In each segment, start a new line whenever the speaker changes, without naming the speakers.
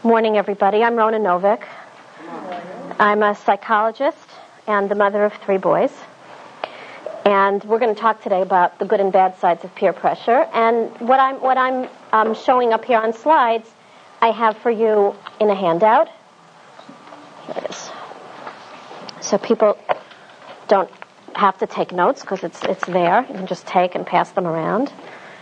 Morning, everybody. I'm Rona Novick. I'm a psychologist and the mother of 3 boys. And we're going to talk today about the good and bad sides of peer pressure. And what I'm showing up here on slides, I have for you in a handout. Here it is. So people don't have to take notes because it's there. You can just take and pass them around.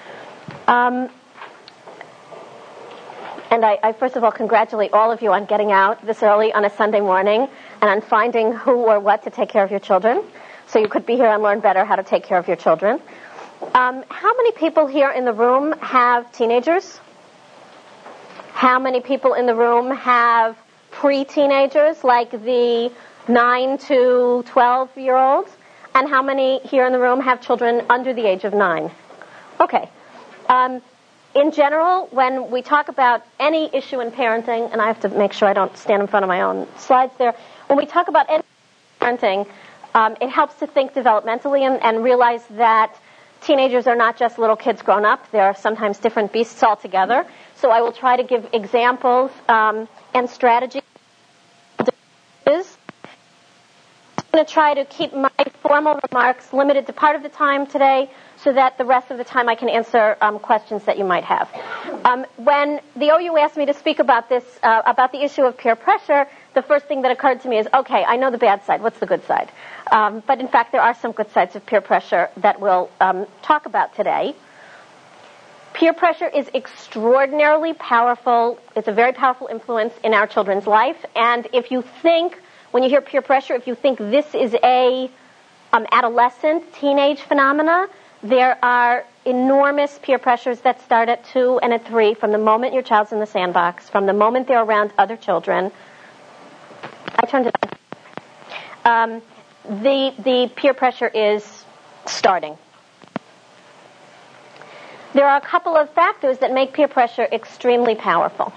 And I first of all congratulate all of you on getting out this early on a Sunday morning and on finding who or what to take care of your children. So you could be here and learn better how to take care of your children. How many people here in the room have teenagers? How many people in the room have pre-teenagers, like the 9 to 12-year-olds? And how many here in the room have children under the age of 9? Okay. In general, when we talk about any issue in parenting, and I have to make sure I don't stand in front of my own slides there, when we talk about any parenting, it helps to think developmentally and realize that teenagers are not just little kids grown up. They're sometimes different beasts altogether. So I will try to give examples and strategies. I'm going to try to keep my formal remarks limited to part of the time today so that the rest of the time I can answer questions that you might have. When the OU asked me to speak about this, about the issue of peer pressure, the first thing that occurred to me is, okay, I know the bad side. What's the good side? But in fact, there are some good sides of peer pressure that we'll talk about today. Peer pressure is extraordinarily powerful. It's a very powerful influence in our children's life. And if you think, when you hear peer pressure, if you think this is a adolescent, teenage phenomena, there are enormous peer pressures that start at 2 and at 3 from the moment your child's in the sandbox, from the moment they're around other children. I turned it on. The peer pressure is starting. There are a couple of factors that make peer pressure extremely powerful.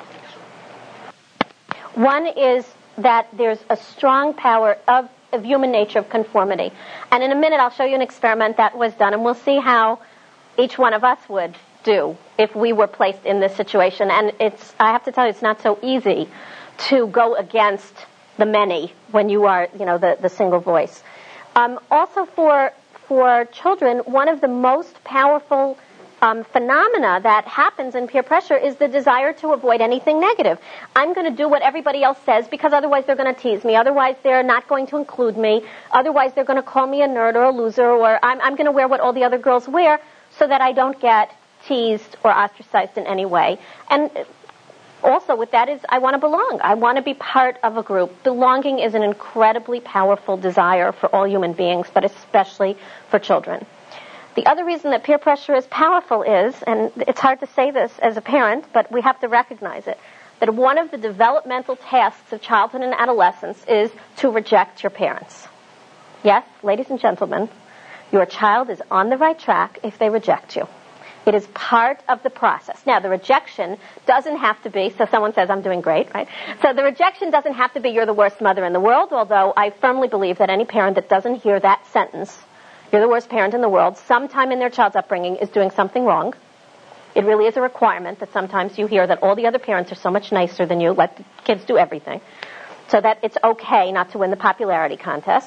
One is that there's a strong power of human nature of conformity. And in a minute I'll show you an experiment that was done, and we'll see how each one of us would do if we were placed in this situation. And I have to tell you, it's not so easy to go against the many when you are, the single voice. Also for children, one of the most powerful phenomena that happens in peer pressure is the desire to avoid anything negative. I'm going to do what everybody else says because otherwise they're going to tease me. Otherwise they're not going to include me. Otherwise they're going to call me a nerd or a loser, or I'm going to wear what all the other girls wear so that I don't get teased or ostracized in any way. And also with that is I want to belong. I want to be part of a group. Belonging is an incredibly powerful desire for all human beings, but especially for children. The other reason that peer pressure is powerful is, and it's hard to say this as a parent, but we have to recognize it, that one of the developmental tasks of childhood and adolescence is to reject your parents. Yes, ladies and gentlemen, your child is on the right track if they reject you. It is part of the process. Now, the rejection doesn't have to be, so someone says, I'm doing great, right? So the rejection doesn't have to be, you're the worst mother in the world, although I firmly believe that any parent that doesn't hear that sentence, you're the worst parent in the world, sometime in their child's upbringing is doing something wrong. It really is a requirement that sometimes you hear that all the other parents are so much nicer than you, let the kids do everything, so that it's okay not to win the popularity contest.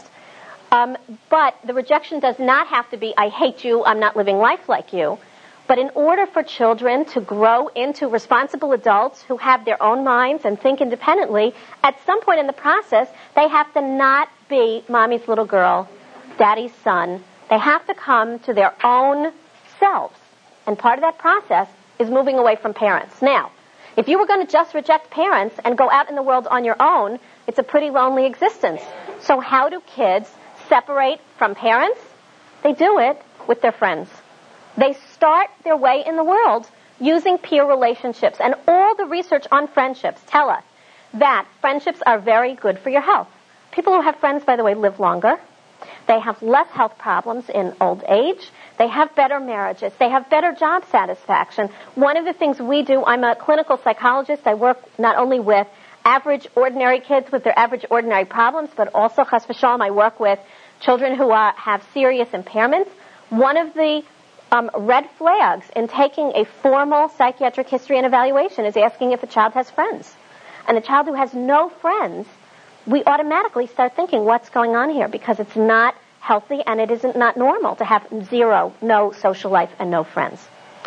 But the rejection does not have to be, I hate you, I'm not living life like you. But in order for children to grow into responsible adults who have their own minds and think independently, at some point in the process, they have to not be mommy's little girl, daddy's son. They have to come to their own selves. And part of that process is moving away from parents. Now, if you were going to just reject parents and go out in the world on your own, it's a pretty lonely existence. So how do kids separate from parents? They do it with their friends. They start their way in the world using peer relationships. And all the research on friendships tell us that friendships are very good for your health. People who have friends, by the way, live longer. They have less health problems in old age. They have better marriages. They have better job satisfaction. One of the things we do, I'm a clinical psychologist. I work not only with average, ordinary kids with their average, ordinary problems, but also, chas v'shalom, I work with children who have serious impairments. One of the red flags in taking a formal psychiatric history and evaluation is asking if a child has friends. and a child who has no friends, we automatically start thinking, what's going on here? Because it's not healthy and it isn't not normal to have no social life and no friends.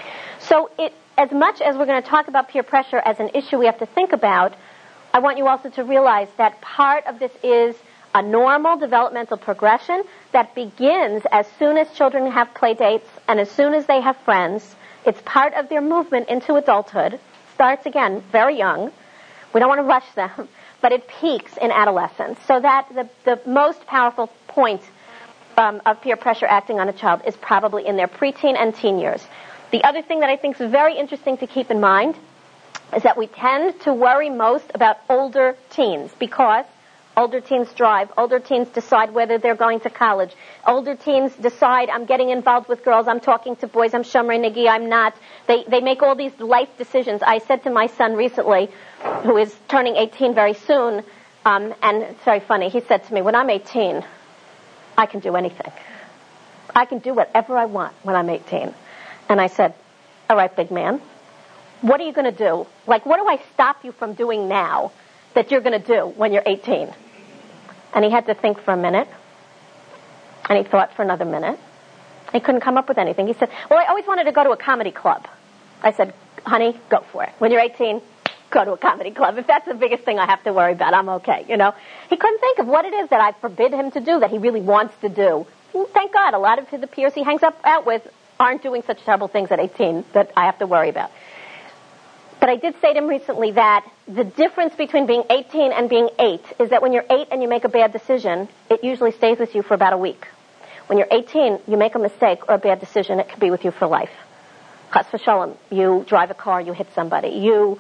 So as much as we're going to talk about peer pressure as an issue we have to think about, I want you also to realize that part of this is a normal developmental progression that begins as soon as children have play dates and as soon as they have friends. It's part of their movement into adulthood. Starts, again, very young. We don't want to rush them, but it peaks in adolescence. So that the most powerful point of peer pressure acting on a child is probably in their preteen and teen years. The other thing that I think is very interesting to keep in mind is that we tend to worry most about older teens because older teens drive. Older teens decide whether they're going to college. Older teens decide, I'm getting involved with girls, I'm talking to boys, I'm Shomrei Nigi, I'm not. They make all these life decisions. I said to my son recently, who is turning 18 very soon, and it's very funny, he said to me, when I'm 18, I can do anything. I can do whatever I want when I'm 18. And I said, all right, big man, what are you going to do? Like, what do I stop you from doing now that you're going to do when you're 18? And he had to think for a minute. And he thought for another minute. He couldn't come up with anything. He said, well, I always wanted to go to a comedy club. I said, honey, go for it. When you're 18, go to a comedy club. If that's the biggest thing I have to worry about, I'm okay, you know. He couldn't think of what it is that I forbid him to do that he really wants to do. Thank God, a lot of the peers he hangs out with aren't doing such terrible things at 18 that I have to worry about. But I did say to him recently that the difference between being 18 and being 8 is that when you're 8 and you make a bad decision, it usually stays with you for about a week. When you're 18, you make a mistake or a bad decision, it can be with you for life. Chas v'sholem, you drive a car, you hit somebody, you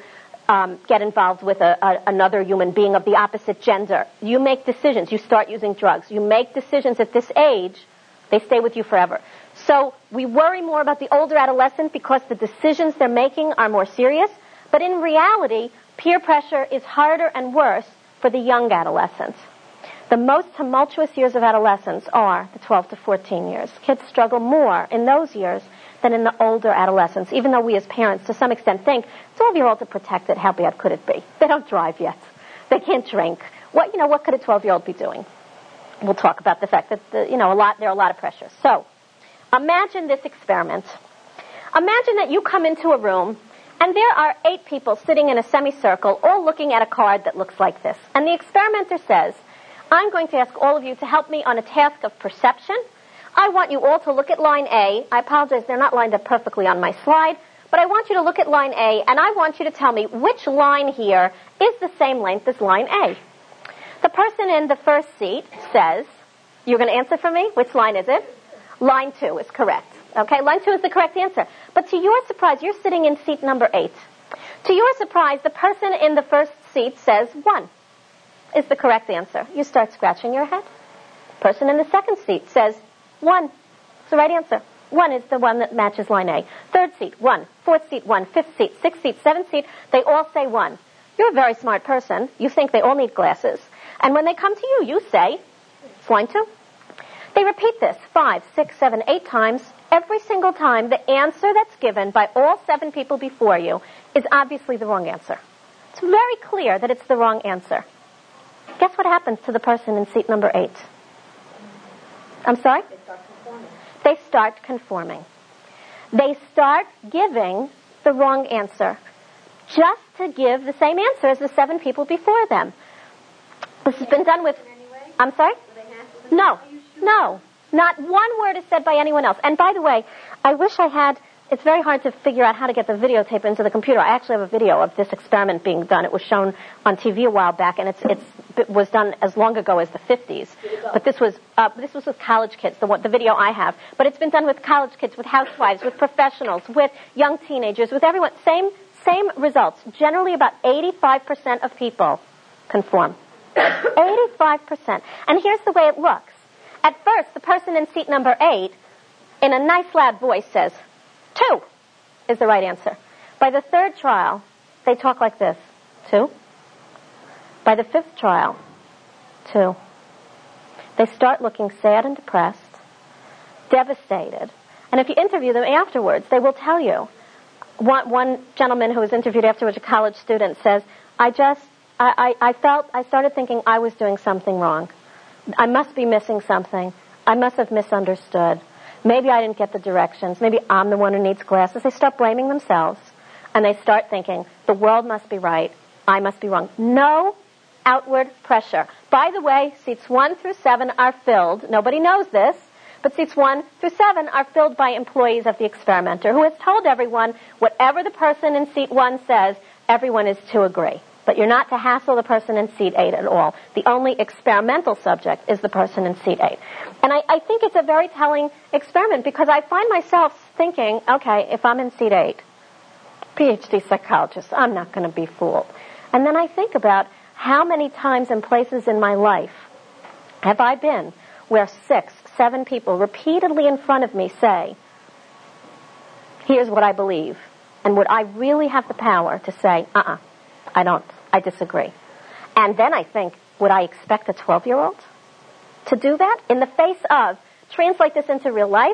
get involved with another human being of the opposite gender. You make decisions, you start using drugs. You make decisions at this age, they stay with you forever. So we worry more about the older adolescent because the decisions they're making are more serious. But in reality, peer pressure is harder and worse for the young adolescents. The most tumultuous years of adolescence are the 12 to 14 years. Kids struggle more in those years than in the older adolescents, even though we as parents to some extent think, 12-year-olds are protected, how bad could it be? They don't drive yet. They can't drink. What could a 12-year-old be doing? We'll talk about the fact that, there are a lot of pressures. So, imagine this experiment. Imagine that you come into a room and there are 8 people sitting in a semicircle all looking at a card that looks like this. And the experimenter says, I'm going to ask all of you to help me on a task of perception. I want you all to look at line A. I apologize, they're not lined up perfectly on my slide, but I want you to look at line A and I want you to tell me which line here is the same length as line A. The person in the first seat says, you're going to answer for me? Which line is it? Line 2 is correct. Okay, line 2 is the correct answer. But to your surprise, you're sitting in seat number 8. To your surprise, the person in the first seat says 1 is the correct answer. You start scratching your head. Person in the second seat says 1 is the right answer. 1 is the one that matches line A. Third seat, 1. Fourth seat, 1. Fifth seat, sixth seat, seventh seat, they all say 1. You're a very smart person. You think they all need glasses. And when they come to you, you say, it's line 2. They repeat this 5, 6, 7, 8 times. Every single time, the answer that's given by all 7 people before you is obviously the wrong answer. It's very clear that it's the wrong answer. Guess what happens to the person in seat number 8? I'm sorry? They start conforming. They start giving the wrong answer just to give the same answer as the 7 people before them. This has been done with... I'm sorry? No. Not one word is said by anyone else. And by the way, I wish I had... It's very hard to figure out how to get the videotape into the computer. I actually have a video of this experiment being done. It was shown on TV a while back, and it was done as long ago as the 50s. But this was with college kids, the video I have. But it's been done with college kids, with housewives, with professionals, with young teenagers, with everyone. Same results. Generally, about 85% of people conform. 85%. And here's the way it looks. At first, the person in seat number 8, in a nice loud voice, says, 2 is the right answer. By the 3rd trial, they talk like this. 2. By the 5th trial, 2. They start looking sad and depressed, devastated. And if you interview them afterwards, they will tell you. One gentleman who was interviewed afterwards, a college student, says, I just I started thinking I was doing something wrong. I must be missing something. I must have misunderstood. Maybe I didn't get the directions. Maybe I'm the one who needs glasses. They start blaming themselves, and they start thinking, the world must be right. I must be wrong. No outward pressure. By the way, seats 1 through 7 are filled. Nobody knows this, but seats 1 through 7 are filled by employees of the experimenter who has told everyone whatever the person in seat 1 says, everyone is to agree. But you're not to hassle the person in seat 8 at all. The only experimental subject is the person in seat 8. And I think it's a very telling experiment because I find myself thinking, okay, if I'm in seat 8, PhD psychologist, I'm not going to be fooled. And then I think about how many times and places in my life have I been where 6, 7 people repeatedly in front of me say, here's what I believe. And would I really have the power to say, I don't. I disagree. And then I think, would I expect a 12-year-old to do that? In the face of, translate this into real life,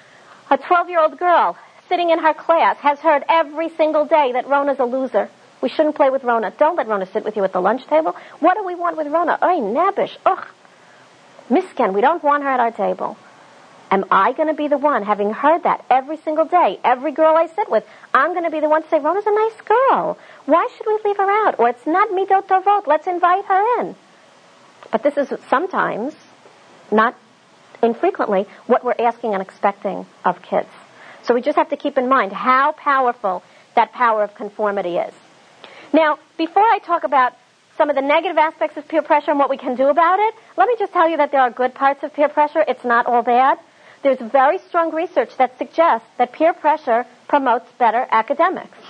a 12-year-old girl sitting in her class has heard every single day that Rona's a loser. We shouldn't play with Rona. Don't let Rona sit with you at the lunch table. What do we want with Rona? Oy, nabish. Ugh. Misken, we don't want her at our table. Am I going to be the one, having heard that every single day, every girl I sit with, I'm going to be the one to say, Rona's a nice girl. Why should we leave her out? Or it's not midot tovot. Let's invite her in. But this is sometimes, not infrequently, what we're asking and expecting of kids. So we just have to keep in mind how powerful that power of conformity is. Now, before I talk about some of the negative aspects of peer pressure and what we can do about it, let me just tell you that there are good parts of peer pressure. It's not all bad. There's very strong research that suggests that peer pressure promotes better academics.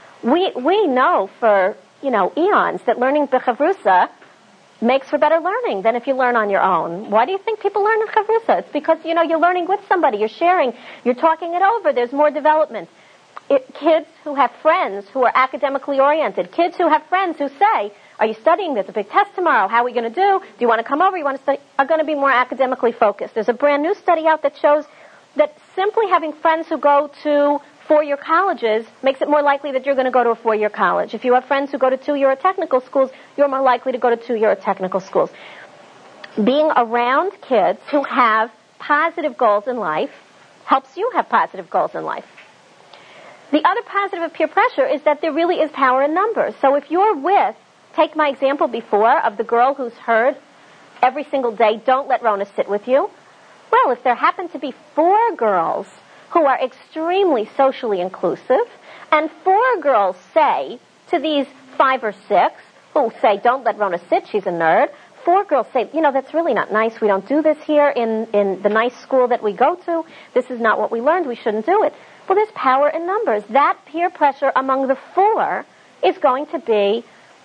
We know for, eons that learning b'chavrusa makes for better learning than if you learn on your own. Why do you think people learn in chavrusa? It's because, you're learning with somebody, you're sharing, you're talking it over, there's more development. Kids who have friends who are academically oriented, kids who have friends who say, are you studying? There's a big test tomorrow. How are we going to do? Do you want to come over? You want to study? Are going to be more academically focused. There's a brand new study out that shows that simply having friends who go to 4-year colleges makes it more likely that you're going to go to a 4-year college. If you have friends who go to 2-year technical schools, you're more likely to go to 2-year technical schools. Being around kids who have positive goals in life helps you have positive goals in life. The other positive of peer pressure is that there really is power in numbers. So if you're with, take my example before of the girl who's heard every single day, don't let Rona sit with you. Well, if there happen to be 4 girls who are extremely socially inclusive, and 4 girls say to these 5 or 6 who say, don't let Rona sit, she's a nerd, 4 girls say, that's really not nice. We don't do this here in the nice school that we go to. This is not what we learned. We shouldn't do it. Well, there's power in numbers. That peer pressure among the 4 is going to be,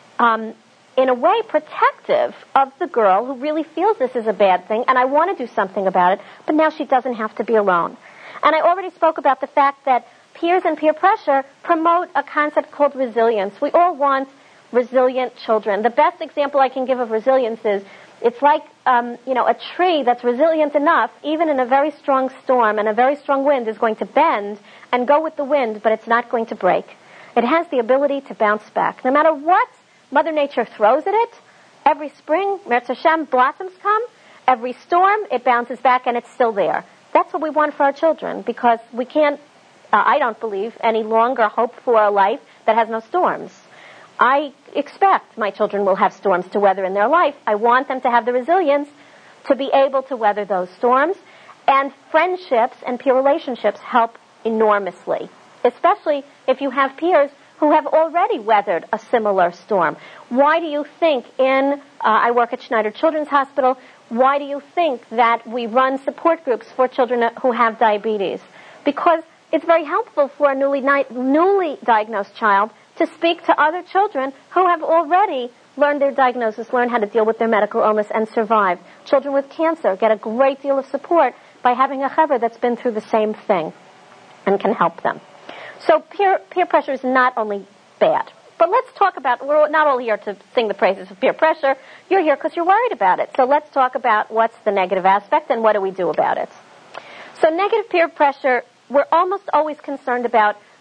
in a way, protective of the girl who really feels this is a bad thing, and I want to do something about it, but now she doesn't have to be alone. And I already spoke about the fact that peers and peer pressure promote a concept called resilience. We all want resilient children. The best example I can give of resilience is it's like, a tree that's resilient enough, even in a very strong storm and a very strong wind, is going to bend and go with the wind, but it's not going to break. It has the ability to bounce back. No matter what Mother Nature throws at it, every spring, Meretz Hashem, blossoms come. Every storm, it bounces back and it's still there. That's what we want for our children, because we can't, I don't believe, any longer hope for a life that has no storms. I expect my children will have storms to weather in their life. I want them to have the resilience to be able to weather those storms. And friendships and peer relationships help enormously, especially if you have peers who have already weathered a similar storm. Why do you think I work at Schneider Children's Hospital, why do you think that we run support groups for children who have diabetes? Because it's very helpful for a newly diagnosed child to speak to other children who have already learned their diagnosis, learned how to deal with their medical illness, and survive. Children with cancer get a great deal of support by having a chaver that's been through the same thing and can help them. So peer pressure is not only bad. But let's talk about, we're not all here to sing the praises of peer pressure. You're here because you're worried about it. So let's talk about what's the negative aspect and what do we do about it. So negative peer pressure, we're almost always concerned about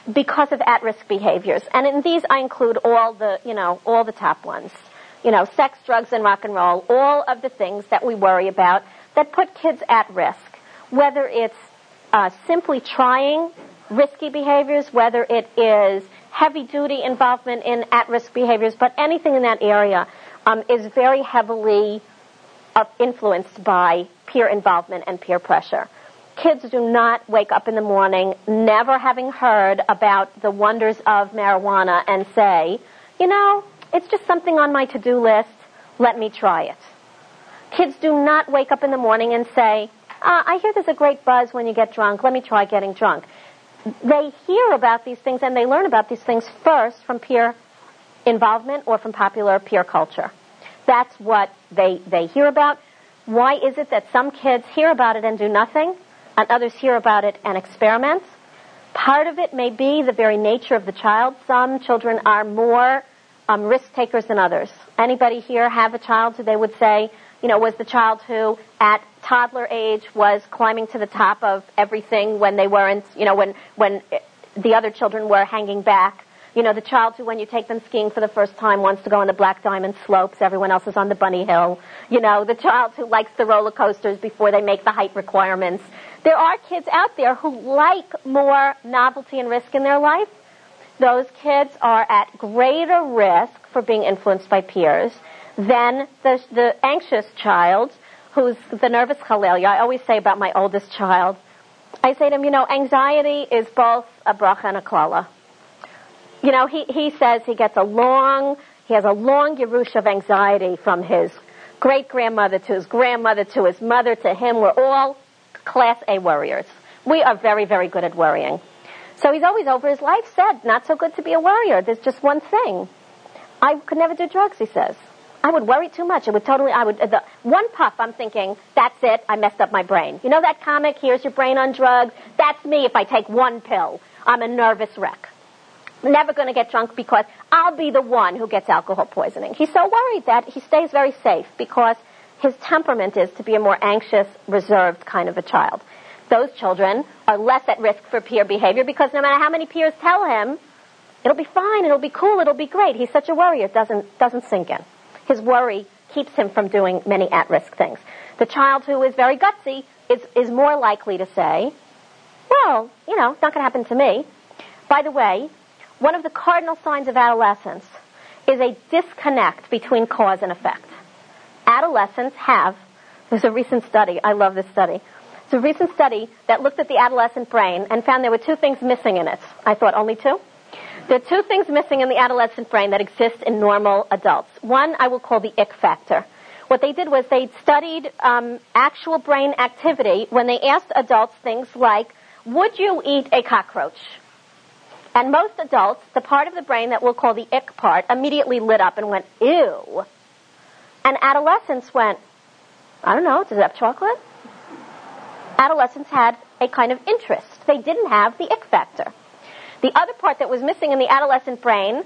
because of at-risk behaviors. And in these I include all the top ones. Sex, drugs, and rock and roll, all of the things that we worry about that put kids at risk. Whether it's simply trying risky behaviors, whether it is heavy-duty involvement in at-risk behaviors, but anything in that area is very heavily influenced by peer involvement and peer pressure. Kids do not wake up in the morning never having heard about the wonders of marijuana and say, it's just something on my to-do list, let me try it. Kids do not wake up in the morning and say, I hear there's a great buzz when you get drunk, let me try getting drunk. They hear about these things and they learn about these things first from peer involvement or from popular peer culture. That's what they hear about. Why is it that some kids hear about it and do nothing, and others hear about it and experiment? Part of it may be the very nature of the child. Some children are more risk takers than others. Anybody here have a child who they would say, was the child who at toddler age was climbing to the top of everything when they weren't, when the other children were hanging back? The child who, when you take them skiing for the first time, wants to go on the Black Diamond slopes, everyone else is on the bunny hill. The child who likes the roller coasters before they make the height requirements. There are kids out there who like more novelty and risk in their life. Those kids are at greater risk for being influenced by peers than the anxious child who's the nervous chalelia. I always say about my oldest child, I say to him, anxiety is both a bracha and a klala. He says he has a long yerush of anxiety from his great-grandmother to his grandmother to his mother to him. We're all Class A worriers. We are very, very good at worrying. So he's always over his life said, not so good to be a worrier. There's just one thing. I could never do drugs, he says. I would worry too much. The one puff, I'm thinking, that's it, I messed up my brain. You know that comic, Here's Your Brain on Drugs? That's me if I take one pill. I'm a nervous wreck. Never going to get drunk because I'll be the one who gets alcohol poisoning. He's so worried that he stays very safe because his temperament is to be a more anxious, reserved kind of a child. Those children are less at risk for peer behavior because no matter how many peers tell him, it'll be fine, it'll be cool, it'll be great. He's such a worrier, it doesn't sink in. His worry keeps him from doing many at-risk things. The child who is very gutsy is more likely to say, well, it's not going to happen to me. By the way, one of the cardinal signs of adolescence is a disconnect between cause and effect. Adolescents there's a recent study, I love this study. It's a recent study that looked at the adolescent brain and found there were two things missing in it. I thought, only two? There are two things missing in the adolescent brain that exist in normal adults. One I will call the ick factor. What they did was they studied actual brain activity when they asked adults things like, would you eat a cockroach? And most adults, the part of the brain that we'll call the ick part, immediately lit up and went, ew. And adolescents went, I don't know, does it have chocolate? Adolescents had a kind of interest. They didn't have the ick factor. The other part that was missing in the adolescent brain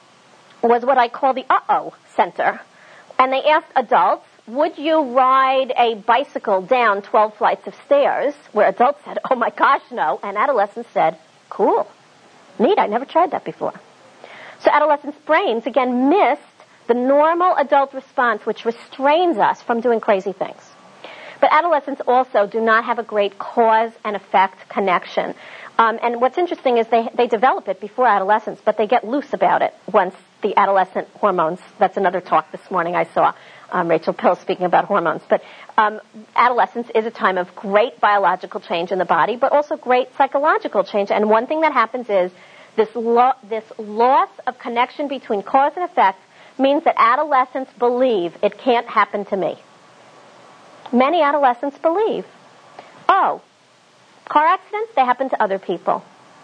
was what I call the uh-oh center. And they asked adults, would you ride a bicycle down 12 flights of stairs? Where adults said, oh my gosh, no. And adolescents said, cool, neat, I never tried that before. So adolescents' brains, again, missed the normal adult response, which restrains us from doing crazy things. But adolescents also do not have a great cause and effect connection. And what's interesting is they develop it before adolescence, but they get loose about it once the adolescent hormones, that's another talk this morning I saw, Rachel Pill speaking about hormones. But adolescence is a time of great biological change in the body, but also great psychological change. And one thing that happens is this loss of connection between cause and effect means that adolescents believe it can't happen to me. Many adolescents believe, car accidents, they happen to other people.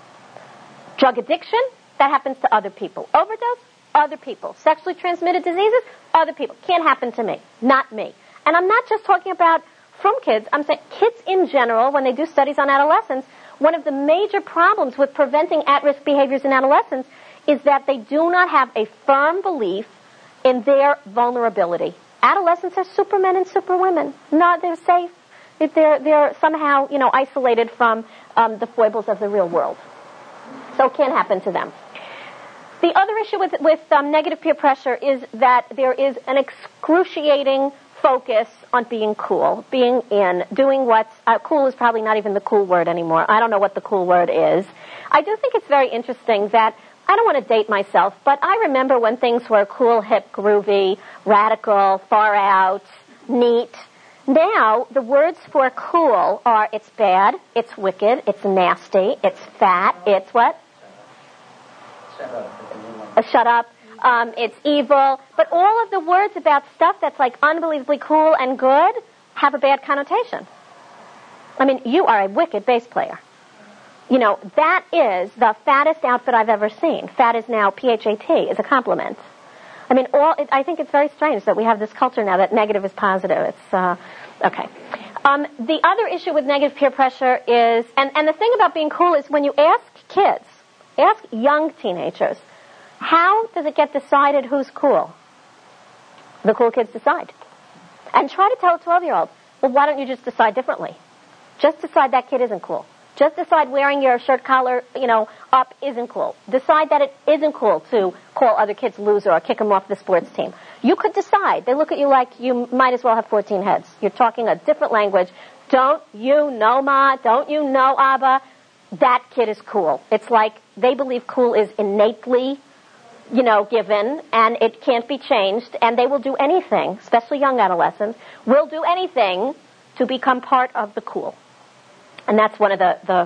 Drug addiction, that happens to other people. Overdose, other people. Sexually transmitted diseases, other people. Can't happen to me, not me. And I'm not just talking about from kids, I'm saying kids in general, when they do studies on adolescents, one of the major problems with preventing at-risk behaviors in adolescents is that they do not have a firm belief in their vulnerability. Adolescents are supermen and superwomen. No, they're safe. They're somehow, isolated from the foibles of the real world. So it can happen to them. The other issue with negative peer pressure is that there is an excruciating focus on being cool, being in, doing what's cool is probably not even the cool word anymore. I don't know what the cool word is. I do think it's very interesting that, I don't want to date myself, but I remember when things were cool, hip, groovy, radical, far out, neat. Now, the words for cool are it's bad, it's wicked, it's nasty, it's fat, it's what? Shut up. It's evil. But all of the words about stuff that's like unbelievably cool and good have a bad connotation. I mean, you are a wicked bass player. You know, that is the fattest outfit I've ever seen. Fat is now P-H-A-T, is a compliment. I mean, I think it's very strange that we have this culture now that negative is positive. It's, okay. The other issue with negative peer pressure is, and the thing about being cool is when you ask kids, ask young teenagers, how does it get decided who's cool? The cool kids decide. And try to tell a 12-year-old, well, why don't you just decide differently? Just decide that kid isn't cool. Just decide wearing your shirt collar, up isn't cool. Decide that it isn't cool to call other kids loser or kick them off the sports team. You could decide. They look at you like you might as well have 14 heads. You're talking a different language. Don't you know, Ma? Don't you know, Abba? That kid is cool. It's like they believe cool is innately, given, and it can't be changed, and they will do anything, especially young adolescents, will do anything to become part of the cool. And that's one of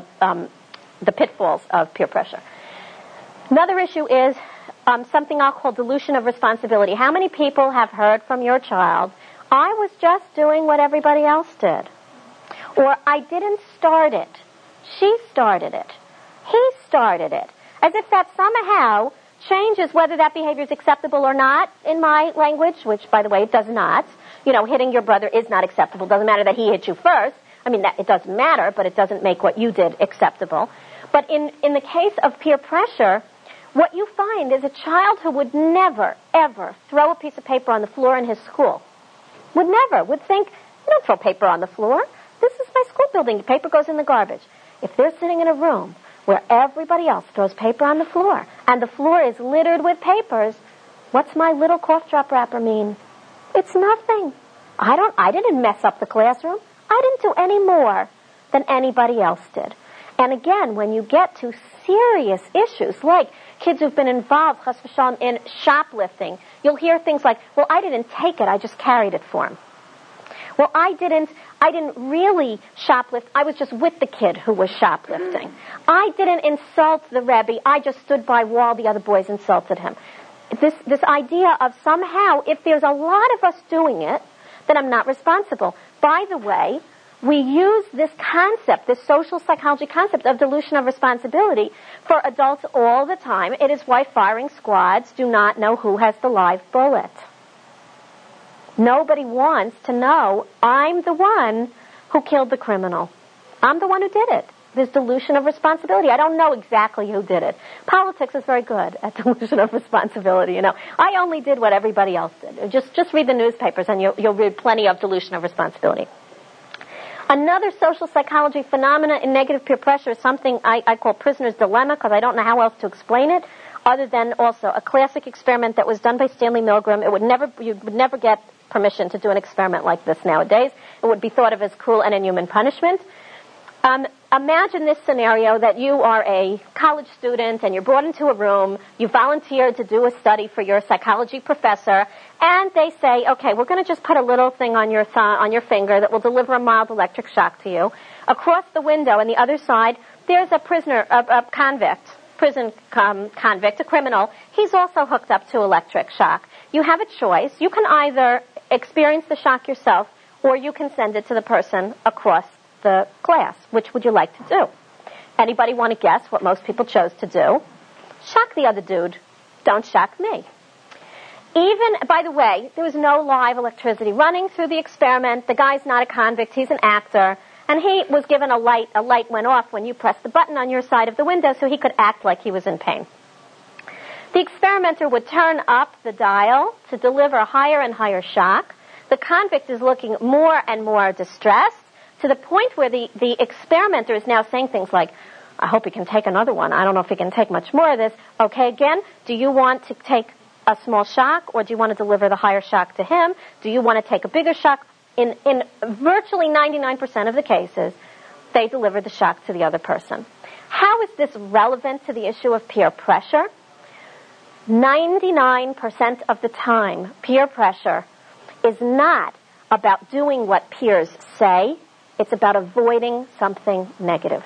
the pitfalls of peer pressure. Another issue is something I'll call dilution of responsibility. How many people have heard from your child, I was just doing what everybody else did? Or I didn't start it. She started it. He started it. As if that somehow changes whether that behavior is acceptable or not in my language, which, by the way, it does not. Hitting your brother is not acceptable. It doesn't matter that he hit you first. I mean, it doesn't matter, but it doesn't make what you did acceptable. But in the case of peer pressure, what you find is a child who would never, ever throw a piece of paper on the floor in his school. Would think, you don't throw paper on the floor. This is my school building. Paper goes in the garbage. If they're sitting in a room where everybody else throws paper on the floor, and the floor is littered with papers, what's my little cough drop wrapper mean? It's nothing. I didn't mess up the classroom. I didn't do any more than anybody else did. And again, when you get to serious issues, like kids who've been involved, chas v'shalom, in shoplifting, you'll hear things like, well, I didn't take it, I just carried it for him. Well, I didn't really shoplift, I was just with the kid who was shoplifting. I didn't insult the Rebbe, I just stood by while the other boys insulted him. This idea of somehow, if there's a lot of us doing it, then I'm not responsible. By the way, we use this concept, this social psychology concept of dilution of responsibility for adults all the time. It is why firing squads do not know who has the live bullet. Nobody wants to know, I'm the one who killed the criminal. I'm the one who did it. There's dilution of responsibility. I don't know exactly who did it. Politics is very good at dilution of responsibility, I only did what everybody else did. Just read the newspapers and you'll read plenty of dilution of responsibility. Another social psychology phenomena in negative peer pressure is something I call prisoner's dilemma, because I don't know how else to explain it, other than also a classic experiment that was done by Stanley Milgram. You would never get permission to do an experiment like this nowadays. It would be thought of as cruel and inhuman punishment. Imagine this scenario that you are a college student and you're brought into a room, you volunteered to do a study for your psychology professor, and they say, okay, we're going to just put a little thing on your finger that will deliver a mild electric shock to you. Across the window on the other side, there's a prisoner, a prison convict, a criminal. He's also hooked up to electric shock. You have a choice. You can either experience the shock yourself, or you can send it to the person across the glass. Which would you like to do? Anybody want to guess what most people chose to do? Shock the other dude. Don't shock me. Even, by the way, there was no live electricity running through the experiment. The guy's not a convict, he's an actor. And he was given a light. A light went off when you pressed the button on your side of the window so he could act like he was in pain. The experimenter would turn up the dial to deliver a higher and higher shock. The convict is looking more and more distressed, to the point where the experimenter is now saying things like, I hope he can take another one. I don't know if he can take much more of this. Okay, again, do you want to take a small shock, or do you want to deliver the higher shock to him? Do you want to take a bigger shock? In virtually 99% of the cases, they deliver the shock to the other person. How is this relevant to the issue of peer pressure? 99% of the time, peer pressure is not about doing what peers say. It's about avoiding something negative.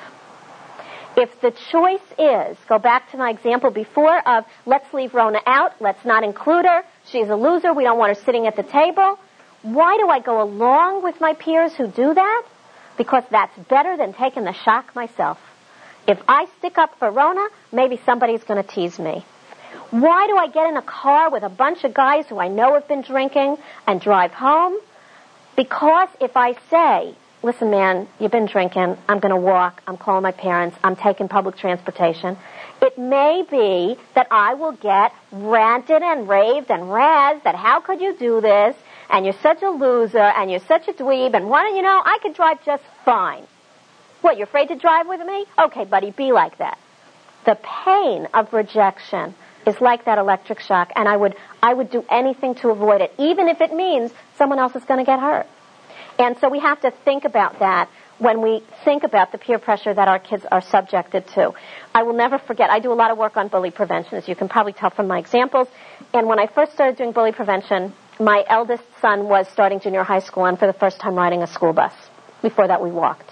If the choice is, go back to my example before of let's leave Rona out, let's not include her, she's a loser, we don't want her sitting at the table. Why do I go along with my peers who do that? Because that's better than taking the shock myself. If I stick up for Rona, maybe somebody's going to tease me. Why do I get in a car with a bunch of guys who I know have been drinking and drive home? Because if I say, listen, man, you've been drinking, I'm going to walk, I'm calling my parents, I'm taking public transportation, it may be that I will get ranted and raved and razzed that how could you do this, and you're such a loser, and you're such a dweeb, and why don't you know, I could drive just fine. What, you're afraid to drive with me? Okay, buddy, be like that. The pain of rejection is like that electric shock, and I would do anything to avoid it, even if it means someone else is going to get hurt. And so we have to think about that when we think about the peer pressure that our kids are subjected to. I will never forget, I do a lot of work on bully prevention, as you can probably tell from my examples. And when I first started doing bully prevention, my eldest son was starting junior high school and for the first time riding a school bus. Before that, we walked.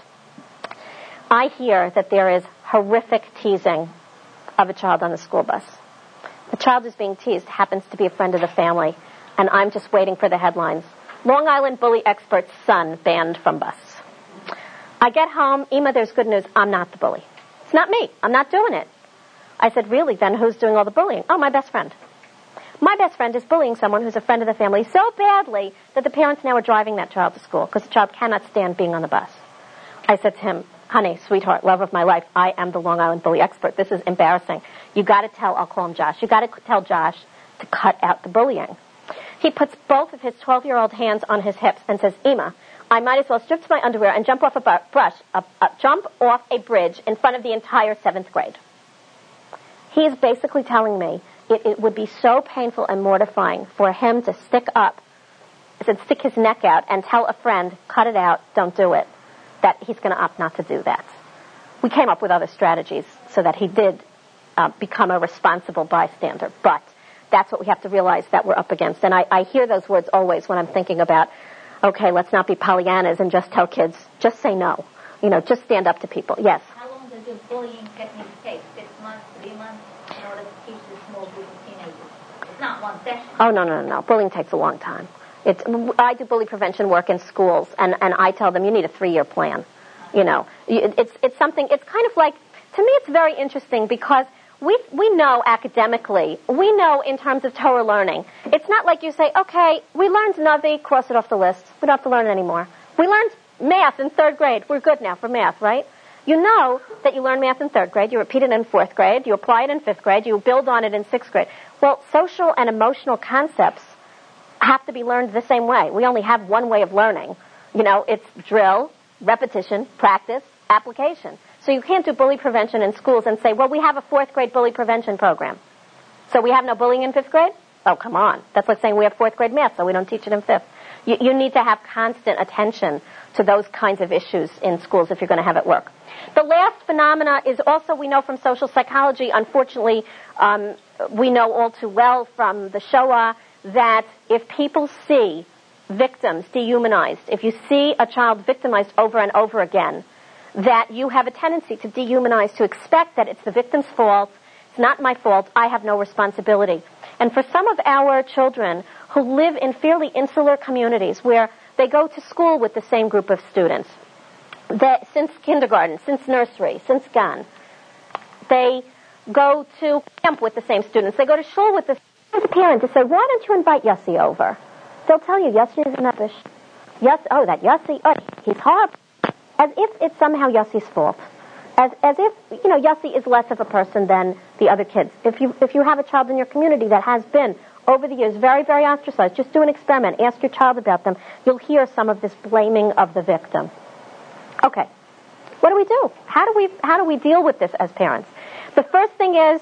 I hear that there is horrific teasing of a child on the school bus. The child who's being teased happens to be a friend of the family, and I'm just waiting for the headlines. Long Island bully expert's son banned from bus. I get home, Ema, there's good news. I'm not the bully. It's not me. I'm not doing it. I said, really? Then who's doing all the bullying? Oh, my best friend. My best friend is bullying someone who's a friend of the family so badly that the parents now are driving that child to school because the child cannot stand being on the bus. I said to him, honey, sweetheart, love of my life, I am the Long Island bully expert. This is embarrassing. You got to tell, I'll call him Josh, you got to tell Josh to cut out the bullying. He puts both of his 12-year-old hands on his hips and says, Ema, I might as well strip to my underwear and jump off jump off a bridge in front of the entire 7th grade. He's basically telling me it would be so painful and mortifying for him to stick his neck out and tell a friend, cut it out, don't do it, that he's going to opt not to do that. We came up with other strategies so that he did become a responsible bystander, but that's what we have to realize that we're up against. And I hear those words always when I'm thinking about, okay, let's not be Pollyannas and just tell kids, just say no. Just stand up to people. Yes?
How long does your bullying technique take? 6 months, 3 months, in order to teach this small group of teenagers? It's not one session.
Oh, no. Bullying takes a long time. I do bully prevention work in schools, and I tell them you need a 3-year plan. It's something, it's kind of like, to me it's very interesting because we know academically, we know in terms of Torah learning. It's not like you say, okay, we learned Navi, cross it off the list. We don't have to learn it anymore. We learned math in 3rd grade. We're good now for math, right? You know that you learn math in 3rd grade, you repeat it in 4th grade, you apply it in 5th grade, you build on it in 6th grade. Well, social and emotional concepts have to be learned the same way. We only have one way of learning. It's drill, repetition, practice, application. So you can't do bully prevention in schools and say, well, we have a 4th grade bully prevention program. So we have no bullying in 5th grade? Oh, come on. That's like saying we have 4th grade math, so we don't teach it in 5th. You need to have constant attention to those kinds of issues in schools if you're going to have it work. The last phenomena is also, we know from social psychology, unfortunately, we know all too well from the Shoah, that if people see victims dehumanized, if you see a child victimized over and over again, that you have a tendency to dehumanize, to expect that it's the victim's fault, it's not my fault, I have no responsibility. And for some of our children who live in fairly insular communities where they go to school with the same group of students, that since kindergarten, since nursery, since GAN, they go to camp with the same students, they go to shul with the parent to say, why don't you invite Yossi over? They'll tell you, Yossi is rubbish. That Yossi, he's horrible. As if it's somehow Yossi's fault. As if, Yossi is less of a person than the other kids. If you have a child in your community that has been, over the years, very, very ostracized, just do an experiment. Ask your child about them. You'll hear some of this blaming of the victim. Okay. What do? How do we deal with this as parents? The first thing is,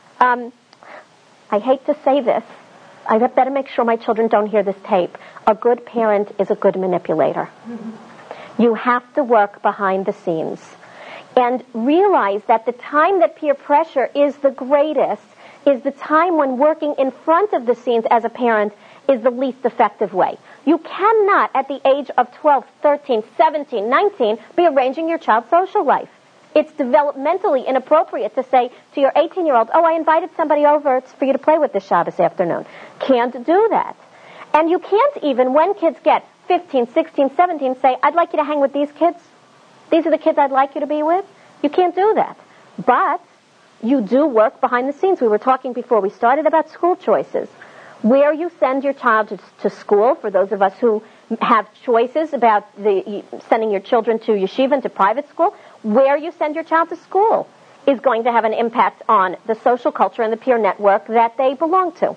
I hate to say this, I better make sure my children don't hear this tape. A good parent is a good manipulator. You have to work behind the scenes and realize that the time that peer pressure is the greatest is the time when working in front of the scenes as a parent is the least effective way. You cannot, at the age of 12, 13, 17, 19, be arranging your child's social life. It's developmentally inappropriate to say to your 18-year-old, oh, I invited somebody over for you to play with this Shabbos afternoon. Can't do that. And you can't even, when kids get 15, 16, 17, say, I'd like you to hang with these kids. These are the kids I'd like you to be with. You can't do that. But you do work behind the scenes. We were talking before we started about school choices. Where you send your child to school, for those of us who have choices about sending your children to yeshiva and to private school, where you send your child to school is going to have an impact on the social culture and the peer network that they belong to.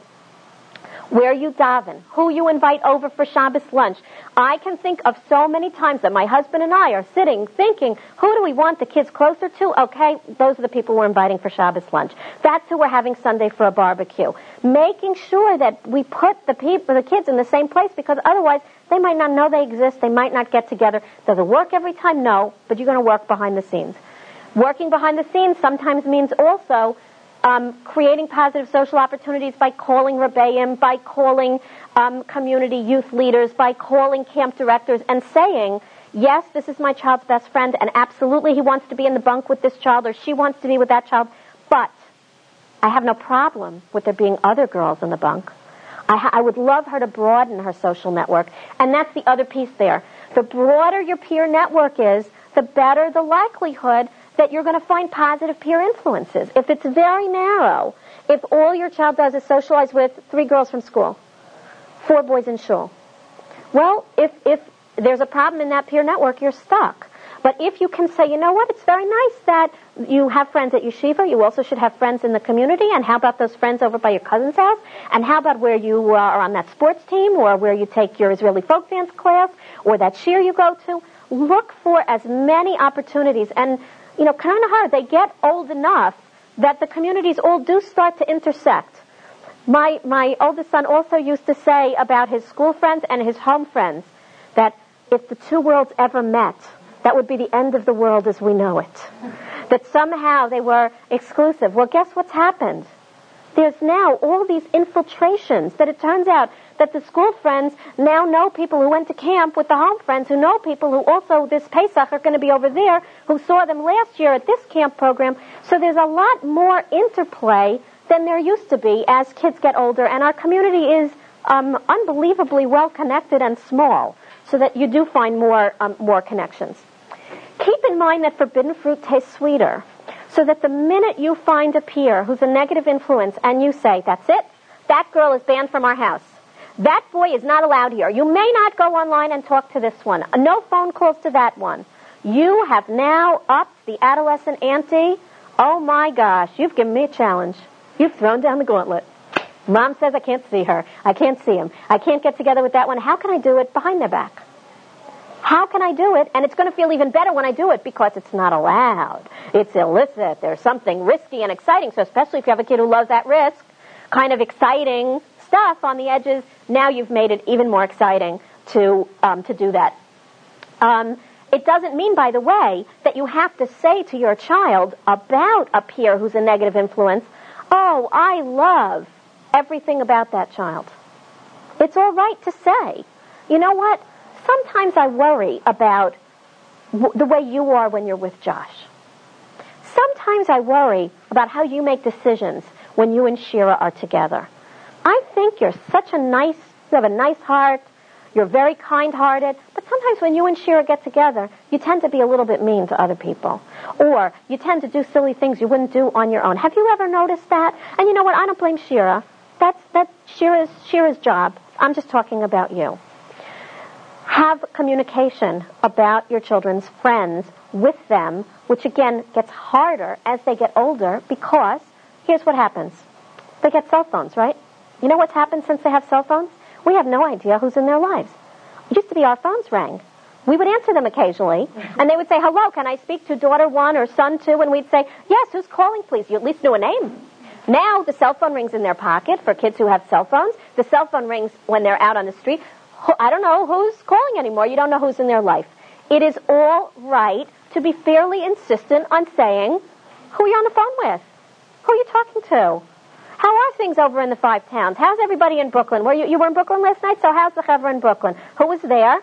Where you daven, who you invite over for Shabbos lunch. I can think of so many times that my husband and I are sitting thinking, who do we want the kids closer to? Okay, those are the people we're inviting for Shabbos lunch. That's who we're having Sunday for a barbecue. Making sure that we put the kids in the same place, because otherwise they might not know they exist, they might not get together. Does it work every time? No, but you're going to work behind the scenes. Working behind the scenes sometimes means also creating positive social opportunities by calling Rebbeim, by calling community youth leaders, by calling camp directors and saying, yes, this is my child's best friend, and absolutely he wants to be in the bunk with this child, or she wants to be with that child, but I have no problem with there being other girls in the bunk. I would love her to broaden her social network, and that's the other piece there. The broader your peer network is, the better the likelihood that you're going to find positive peer influences. If it's very narrow, if all your child does is socialize with 3 girls from school, 4 boys in shul, well, if there's a problem in that peer network, you're stuck. But if you can say, you know what, it's very nice that you have friends at yeshiva, you also should have friends in the community, and how about those friends over by your cousin's house? And how about where you are on that sports team, or where you take your Israeli folk dance class, or that shir you go to? Look for as many opportunities. And kind of hard. They get old enough that the communities all do start to intersect. My oldest son also used to say about his school friends and his home friends that if the two worlds ever met, that would be the end of the world as we know it. That somehow they were exclusive. Well, guess what's happened? There's now all these infiltrations that it turns out that the school friends now know people who went to camp with the home friends who know people who also this Pesach are going to be over there who saw them last year at this camp program. So there's a lot more interplay than there used to be as kids get older, and our community is unbelievably well connected and small, so that you do find more connections. Keep in mind that forbidden fruit tastes sweeter, so that the minute you find a peer who's a negative influence and you say, that's it, that girl is banned from our house. That boy is not allowed here. You may not go online and talk to this one. No phone calls to that one. You have now upped the adolescent ante. Oh my gosh, you've given me a challenge. You've thrown down the gauntlet. Mom says I can't see her. I can't see him. I can't get together with that one. How can I do it behind their back? How can I do it? And it's going to feel even better when I do it because it's not allowed. It's illicit. There's something risky and exciting. So especially if you have a kid who loves that risk, kind of exciting stuff on the edges, now you've made it even more exciting to do that. It doesn't mean, by the way, that you have to say to your child about a peer who's a negative influence, oh, I love everything about that child. It's all right to say, you know what? Sometimes I worry about the way you are when you're with Josh. Sometimes I worry about how you make decisions when you and Shira are together. I think you have a nice heart, you're very kind-hearted, but sometimes when you and Shira get together, you tend to be a little bit mean to other people. Or you tend to do silly things you wouldn't do on your own. Have you ever noticed that? And you know what? I don't blame Shira. That's Shira's job. I'm just talking about you. Have communication about your children's friends with them, which again gets harder as they get older because here's what happens. They get cell phones, right? You know what's happened since they have cell phones? We have no idea who's in their lives. It used to be our phones rang. We would answer them occasionally, and they would say, hello, can I speak to daughter 1 or son 2? And we'd say, yes, who's calling, please? You at least knew a name. Now the cell phone rings in their pocket for kids who have cell phones. The cell phone rings when they're out on the street. I don't know who's calling anymore. You don't know who's in their life. It is all right to be fairly insistent on saying, who are you on the phone with? Who are you talking to? How are things over in the 5 towns? How's everybody in Brooklyn? You were in Brooklyn last night, so how's the chevra in Brooklyn? Who was there?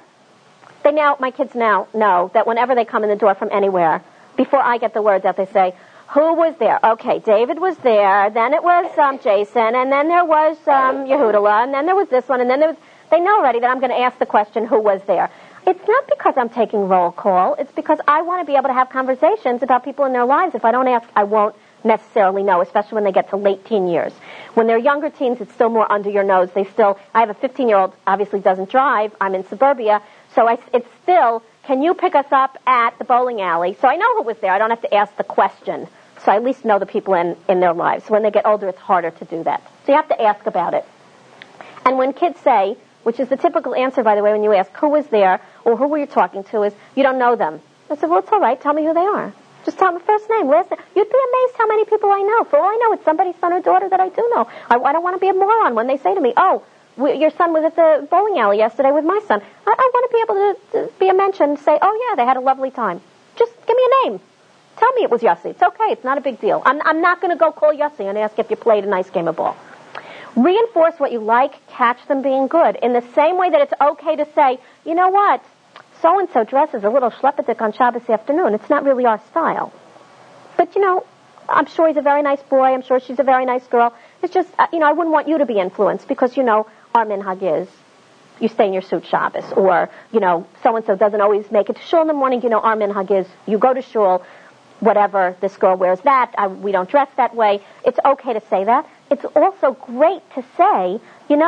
My kids now know that whenever they come in the door from anywhere, before I get the words out, they say, who was there? Okay, David was there, then it was Jason, and then there was Yehudala, and then there was this one, and then there was... They know already that I'm going to ask the question, who was there? It's not because I'm taking roll call. It's because I want to be able to have conversations about people in their lives. If I don't ask, I won't necessarily know, especially when they get to late teen years. When they're younger teens, it's still more under your nose. I have a 15-year-old, obviously doesn't drive. I'm in suburbia. So it's still, can you pick us up at the bowling alley? So I know who was there. I don't have to ask the question. So I at least know the people in their lives. When they get older, it's harder to do that. So you have to ask about it. And when kids say, which is the typical answer, by the way, when you ask who was there or who were you talking to, is you don't know them. I said, well, it's all right. Tell me who they are. Just tell them the first name, last name. You'd be amazed how many people I know. For all I know, it's somebody's son or daughter that I do know. I don't want to be a moron when they say to me, oh, your son was at the bowling alley yesterday with my son. I want to be able to be a mention and say, oh, yeah, they had a lovely time. Just give me a name. Tell me it was Yossi. It's okay. It's not a big deal. I'm not going to go call Yossi and ask if you played a nice game of ball. Reinforce what you like, catch them being good. In the same way that it's okay to say, you know what, so-and-so dresses a little schleppedik on Shabbos afternoon. It's not really our style. But, I'm sure he's a very nice boy. I'm sure she's a very nice girl. It's just, I wouldn't want you to be influenced because, our minhag is you stay in your suit Shabbos. Or, so-and-so doesn't always make it to shul in the morning. Our minhag is you go to shul, whatever, this girl wears that. We don't dress that way. It's okay to say that. It's also great to say,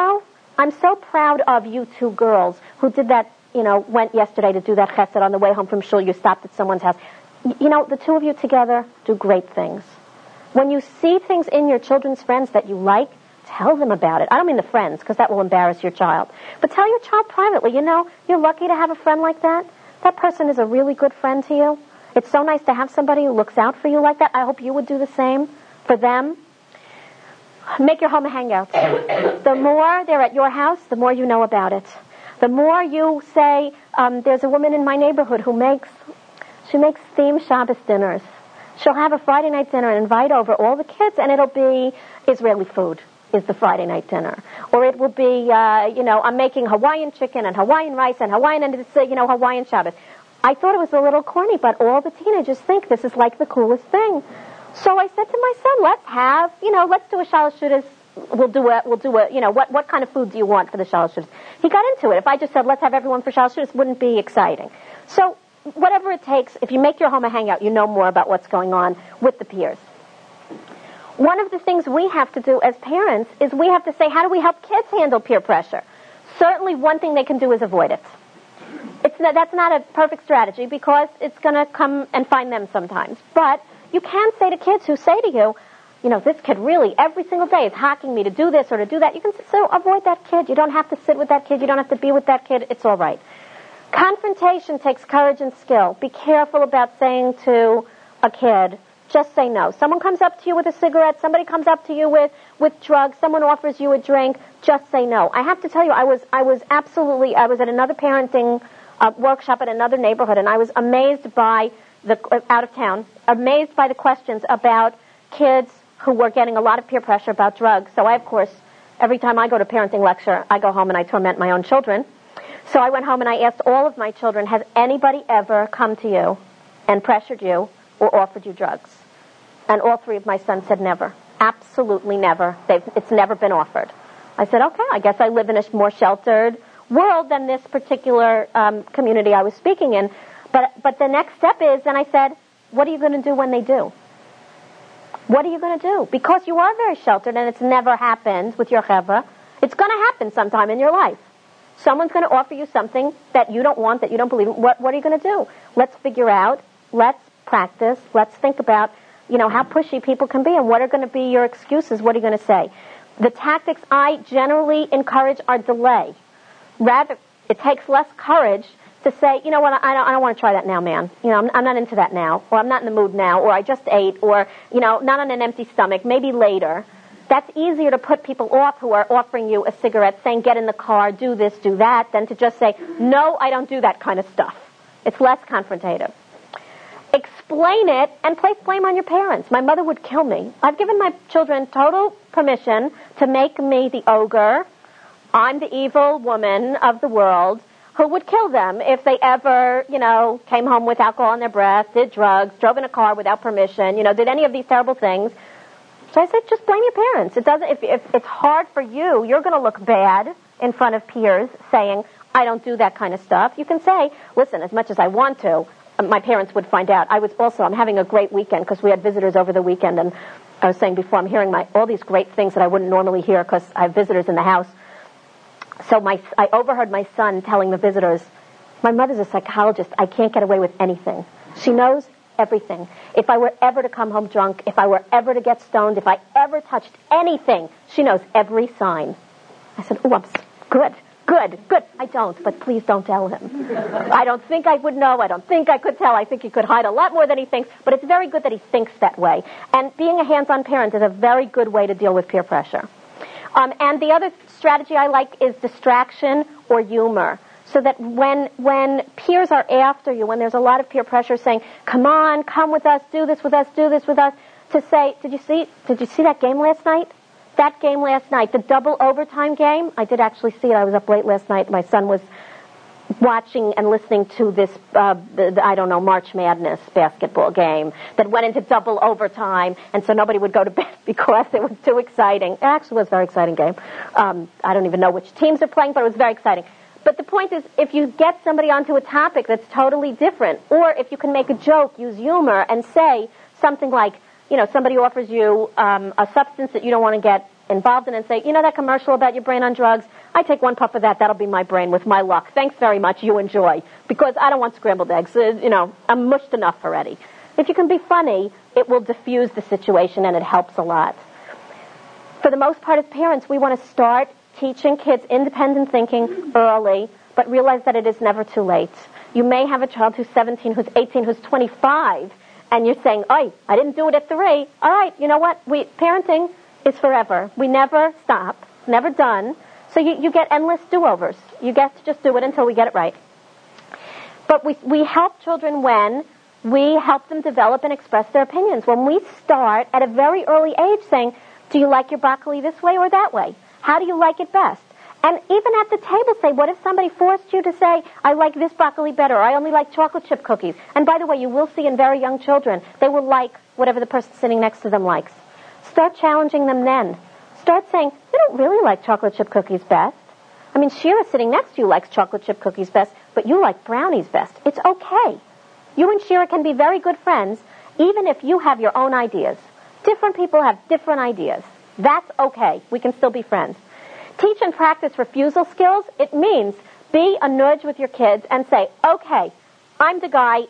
I'm so proud of you 2 girls who did that, went yesterday to do that chesed on the way home from shul. You stopped at someone's house. The 2 of you together do great things. When you see things in your children's friends that you like, tell them about it. I don't mean the friends, because that will embarrass your child. But tell your child privately, you're lucky to have a friend like that. That person is a really good friend to you. It's so nice to have somebody who looks out for you like that. I hope you would do the same for them. Make your home a hangout. The more they're at your house, the more you know about it. The more you say, there's a woman in my neighborhood who makes themed Shabbos dinners. She'll have a Friday night dinner and invite over all the kids, and it'll be Israeli food is the Friday night dinner. Or it will be, I'm making Hawaiian chicken and Hawaiian rice and Hawaiian, and it's, Hawaiian Shabbos. I thought it was a little corny, but all the teenagers think this is like the coolest thing. So I said to my son, let's do a shalosh shudas. We'll do it, what kind of food do you want for the shalosh shudas? He got into it. If I just said, let's have everyone for shalosh shudas, it wouldn't be exciting. So whatever it takes, if you make your home a hangout, you know more about what's going on with the peers. One of the things we have to do as parents is we have to say, how do we help kids handle peer pressure? Certainly one thing they can do is avoid it. That's not a perfect strategy because it's going to come and find them sometimes. But you can say to kids who say to you, this kid really every single day is hacking me to do this or to do that. You can so avoid that kid. You don't have to sit with that kid. You don't have to be with that kid. It's all right. Confrontation takes courage and skill. Be careful about saying to a kid, just say no. Someone comes up to you with a cigarette. Somebody comes up to you with drugs. Someone offers you a drink. Just say no. I have to tell you, I was at another parenting workshop at another neighborhood, and I was amazed by out of town, amazed by the questions about kids who were getting a lot of peer pressure about drugs. So I, of course, every time I go to parenting lecture, I go home and I torment my own children. So I went home and I asked all of my children, has anybody ever come to you and pressured you or offered you drugs? And all 3 of my sons said never. Absolutely never. It's never been offered. I said, okay, I guess I live in a more sheltered world than this particular community I was speaking in. But the next step is, and I said, what are you going to do when they do? What are you going to do? Because you are very sheltered and it's never happened with your chevra. It's going to happen sometime in your life. Someone's going to offer you something that you don't want, that you don't believe in. What are you going to do? Let's figure out. Let's practice. Let's think about, how pushy people can be and what are going to be your excuses. What are you going to say? The tactics I generally encourage are delay. Rather, it takes less courage to say, you know what, I don't want to try that now, man. I'm not into that now, or I'm not in the mood now, or I just ate, or, not on an empty stomach, maybe later. That's easier to put people off who are offering you a cigarette, saying, get in the car, do this, do that, than to just say, no, I don't do that kind of stuff. It's less confrontative. Explain it and place blame on your parents. My mother would kill me. I've given my children total permission to make me the ogre. I'm the evil woman of the world who would kill them if they ever, came home with alcohol in their breath, did drugs, drove in a car without permission, did any of these terrible things. So I said, just blame your parents. It doesn't. If it's hard for you, you're going to look bad in front of peers saying, I don't do that kind of stuff. You can say, listen, as much as I want to, my parents would find out. I'm having a great weekend because we had visitors over the weekend, and I was saying before, I'm hearing all these great things that I wouldn't normally hear because I have visitors in the house. So I overheard my son telling the visitors, my mother's a psychologist. I can't get away with anything. She knows everything. If I were ever to come home drunk, if I were ever to get stoned, if I ever touched anything, she knows every sign. I said, oh, good. I don't, but please don't tell him. I don't think I would know. I don't think I could tell. I think he could hide a lot more than he thinks, but it's very good that he thinks that way. And being a hands-on parent is a very good way to deal with peer pressure. And the other strategy I like is distraction or humor. So that when peers are after you, when there's a lot of peer pressure saying, come on, come with us, do this with us, to say, did you see that game last night? That game last night, the double overtime game, I did actually see it. I was up late last night. My son was watching and listening to this, March Madness basketball game that went into double overtime, and so nobody would go to bed because it was too exciting. It actually was a very exciting game. I don't even know which teams are playing, but it was very exciting. But the point is, if you get somebody onto a topic that's totally different, or if you can make a joke, use humor, and say something like, somebody offers you a substance that you don't want to get involved in, and say, that commercial about your brain on drugs, I take one puff of that, that'll be my brain with my luck. Thanks very much, you enjoy. Because I don't want scrambled eggs. I'm mushed enough already. If you can be funny, it will diffuse the situation, and it helps a lot. For the most part, as parents, we want to start teaching kids independent thinking early, but realize that it is never too late. You may have a child who's 17, who's 18, who's 25, and you're saying, I didn't do it at 3. All right, you know what? Parenting is forever. We never stop, never done. So you get endless do-overs. You get to just do it until we get it right. But we help children when we help them develop and express their opinions. When we start at a very early age saying, do you like your broccoli this way or that way? How do you like it best? And even at the table say, what if somebody forced you to say, I like this broccoli better, or I only like chocolate chip cookies? And by the way, you will see in very young children, they will like whatever the person sitting next to them likes. Start challenging them then. Start saying, you don't really like chocolate chip cookies best. I mean, Shira sitting next to you likes chocolate chip cookies best, but you like brownies best. It's okay. You and Shira can be very good friends, even if you have your own ideas. Different people have different ideas. That's okay. We can still be friends. Teach and practice refusal skills. It means be a nudge with your kids and say, okay, I'm the guy,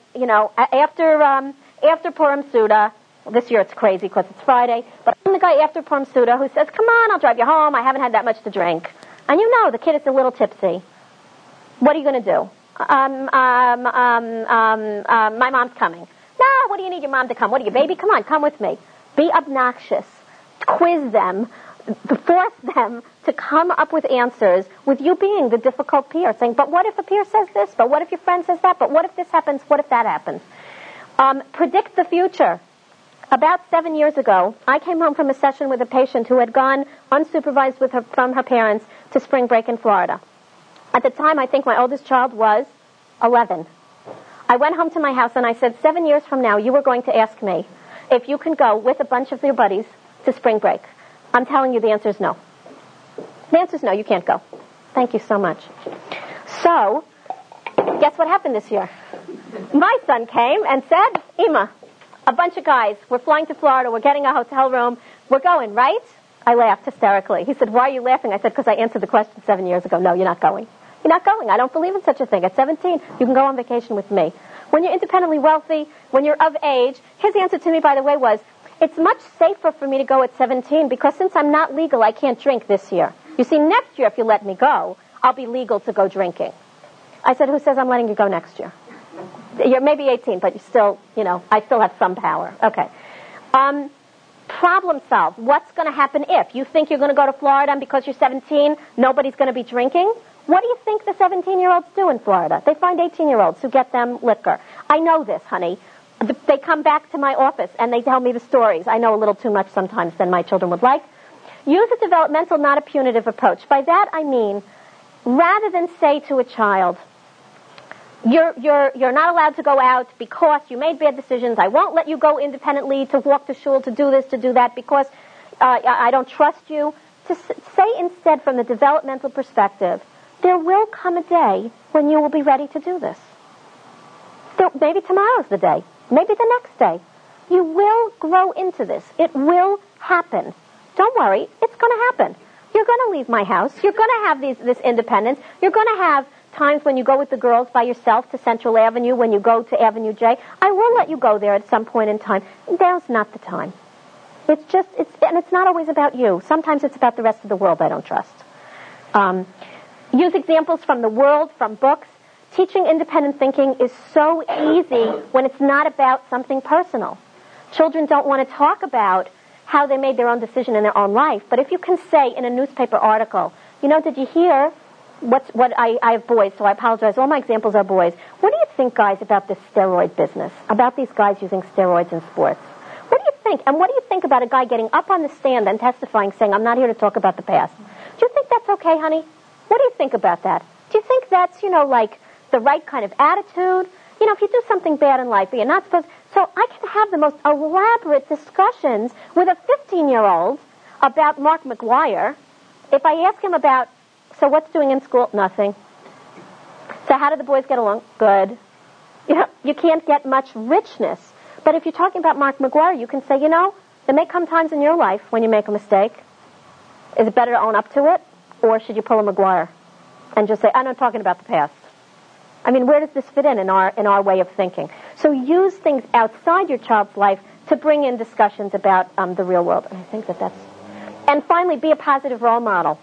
after Purim Suda. This year it's crazy because it's Friday, but I'm the guy after Purim Suda who says, come on, I'll drive you home. I haven't had that much to drink. And the kid is a little tipsy. What are you going to do? My mom's coming. No, what do you need your mom to come? What are you, baby? Come on, come with me. Be obnoxious. Quiz them. Force them to come up with answers with you being the difficult peer, saying, but what if a peer says this? But what if your friend says that? But what if this happens? What if that happens? Predict the future. About 7 years ago, I came home from a session with a patient who had gone unsupervised from her parents to spring break in Florida. At the time, I think my oldest child was 11. I went home to my house and I said, 7 years from now, you are going to ask me if you can go with a bunch of your buddies to spring break. I'm telling you the answer is no. The answer is no, you can't go. Thank you so much. So, guess what happened this year? My son came and said, Ima, a bunch of guys, we're flying to Florida, we're getting a hotel room, we're going, right? I laughed hysterically. He said, why are you laughing? I said, because I answered the question 7 years ago. No, you're not going. You're not going. I don't believe in such a thing. At 17, you can go on vacation with me. When you're independently wealthy, when you're of age, his answer to me, by the way, was, it's much safer for me to go at 17 because since I'm not legal, I can't drink this year. You see, next year, if you let me go, I'll be legal to go drinking. I said, who says I'm letting you go next year? You're maybe 18, but you still, I still have some power. Okay. Problem solved. What's going to happen if you think you're going to go to Florida and because you're 17, nobody's going to be drinking? What do you think the 17-year-olds do in Florida? They find 18-year-olds who get them liquor. I know this, honey. They come back to my office and they tell me the stories. I know a little too much sometimes than my children would like. Use a developmental, not a punitive approach. By that I mean, rather than say to a child, you're not allowed to go out because you made bad decisions. I won't let you go independently to walk to shul, to do this, to do that, because I don't trust you. To say instead from the developmental perspective, there will come a day when you will be ready to do this. Maybe tomorrow's the day. Maybe the next day. You will grow into this. It will happen. Don't worry. It's going to happen. You're going to leave my house. You're going to have this independence. You're going to have times when you go with the girls by yourself to Central Avenue, when you go to Avenue J. I will let you go there at some point in time. Now's not the time. And it's not always about you. Sometimes it's about the rest of the world I don't trust. Use examples from the world, from books. Teaching independent thinking is so easy when it's not about something personal. Children don't want to talk about how they made their own decision in their own life. But if you can say in a newspaper article, did you hear I have boys, so I apologize. All my examples are boys. What do you think, guys, about this steroid business? About these guys using steroids in sports? What do you think? And what do you think about a guy getting up on the stand and testifying, saying, I'm not here to talk about the past? Do you think that's okay, honey? What do you think about that? Do you think that's, like the right kind of attitude? If you do something bad in life, you're not supposed... So I can have the most elaborate discussions with a 15-year-old about Mark McGuire. If I ask him about, so what's doing in school? Nothing. So how do the boys get along? Good. You can't get much richness. But if you're talking about Mark McGuire, you can say, there may come times in your life when you make a mistake. Is it better to own up to it? Or should you pull a McGuire and just say, I'm not talking about the past? I mean, where does this fit in our way of thinking? So use things outside your child's life to bring in discussions about the real world. And I think that's... And finally, be a positive role model.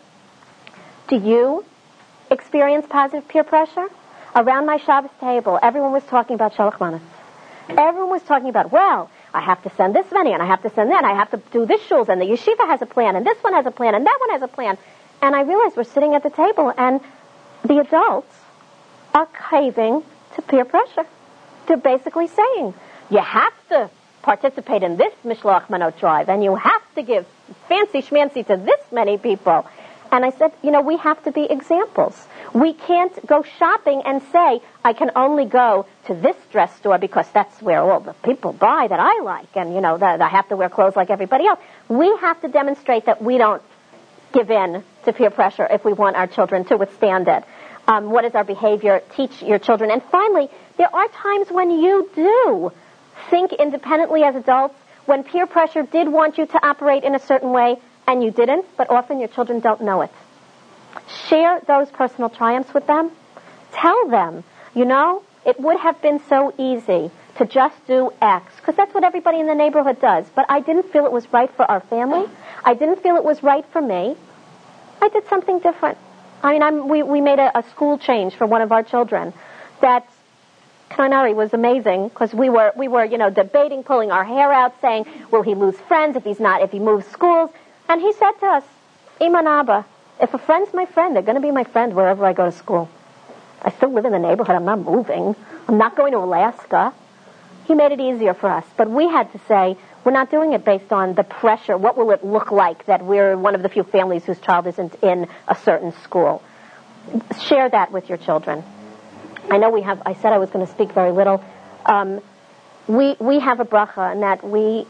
Do you experience positive peer pressure? Around my Shabbos table, everyone was talking about Shalach Manas. Everyone was talking about, I have to send this many, and I have to send that, and I have to do this shuls, and the yeshiva has a plan, and this one has a plan, and that one has a plan. And I realized we're sitting at the table, and the adults are caving to peer pressure. They're basically saying, you have to participate in this Mishloach Manot drive, and you have to give fancy schmancy to this many people. And I said, we have to be examples. We can't go shopping and say, I can only go to this dress store because that's where all the people buy that I like, and, that I have to wear clothes like everybody else. We have to demonstrate that we don't give in to peer pressure if we want our children to withstand it. What is our behavior? Teach your children. And finally, there are times when you do think independently as adults, when peer pressure did want you to operate in a certain way and you didn't, but often your children don't know it. Share those personal triumphs with them. Tell them, it would have been so easy to just do X, because that's what everybody in the neighborhood does. But I didn't feel it was right for our family. I didn't feel it was right for me. I did something different. We made a school change for one of our children that Kanari was amazing, because we were debating, pulling our hair out, saying, will he lose friends if he moves schools? And he said to us, Iman Abba, if a friend's my friend, they're going to be my friend wherever I go to school. I still live in the neighborhood. I'm not moving. I'm not going to Alaska. He made it easier for us. But we had to say, we're not doing it based on the pressure. What will it look like that we're one of the few families whose child isn't in a certain school? Share that with your children. I said I was going to speak very little. We have a bracha, and that we,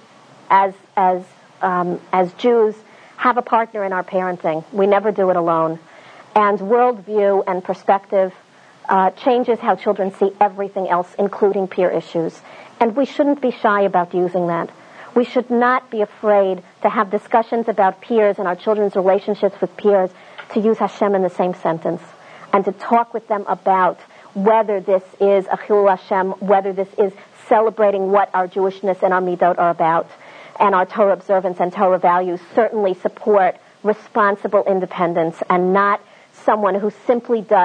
as Jews, have a partner in our parenting. We never do it alone. And worldview and perspective changes how children see everything else, including peer issues. And we shouldn't be shy about using that. We should not be afraid to have discussions about peers and our children's relationships with peers, to use Hashem in the same sentence, and to talk with them about whether this is a Chilul Hashem, whether this is celebrating what our Jewishness and our Midot are about, and our Torah observance and Torah values certainly support responsible independence, and not someone who simply does